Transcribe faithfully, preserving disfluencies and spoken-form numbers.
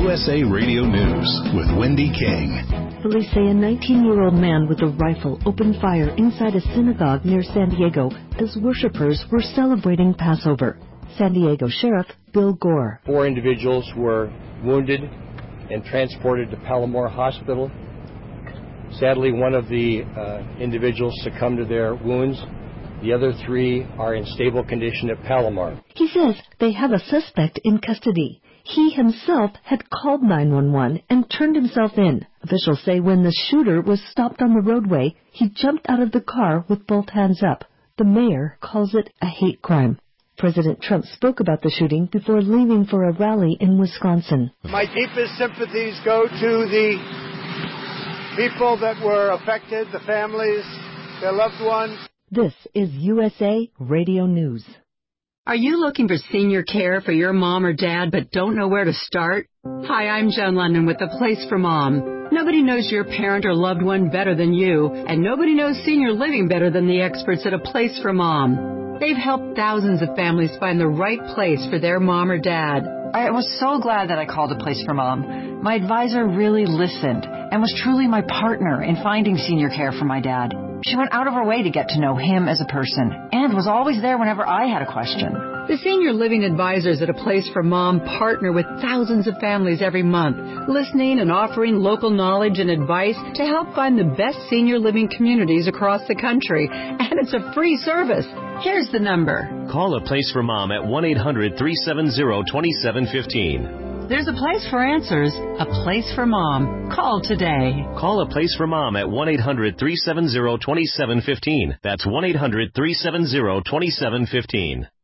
U S A Radio News with Wendy King. Police say a nineteen-year-old man with a rifle opened fire inside a synagogue near San Diego as worshipers were celebrating Passover. San Diego Sheriff Bill Gore. Four individuals were wounded and transported to Palomar Hospital. Sadly, one of the uh, individuals succumbed to their wounds. The other three are in stable condition at Palomar. He says they have a suspect in custody. He himself had called nine one one and turned himself in. Officials say when the shooter was stopped on the roadway, he jumped out of the car with both hands up. The mayor calls it a hate crime. President Trump spoke about the shooting before leaving for a rally in Wisconsin. My deepest sympathies go to the people that were affected, the families, their loved ones. This is U S A Radio News. Are you looking for senior care for your mom or dad but don't know where to start? Hi, I'm Joan London with The Place for Mom. Nobody knows your parent or loved one better than you, and nobody knows senior living better than the experts at A Place for Mom. They've helped thousands of families find the right place for their mom or dad. I was so glad that I called A Place for Mom. My advisor really listened and was truly my partner in finding senior care for my dad. She went out of her way to get to know him as a person and was always there whenever I had a question. The senior living advisors at A Place for Mom partner with thousands of families every month, listening and offering local knowledge and advice to help find the best senior living communities across the country. And it's a free service. Here's the number. Call A Place for Mom at one eight hundred three seven zero two seven one five. There's a place for answers, A Place for Mom. Call today. Call A Place for Mom at one eight hundred three seven zero two seven one five. That's one eight hundred three seven zero two seven one five.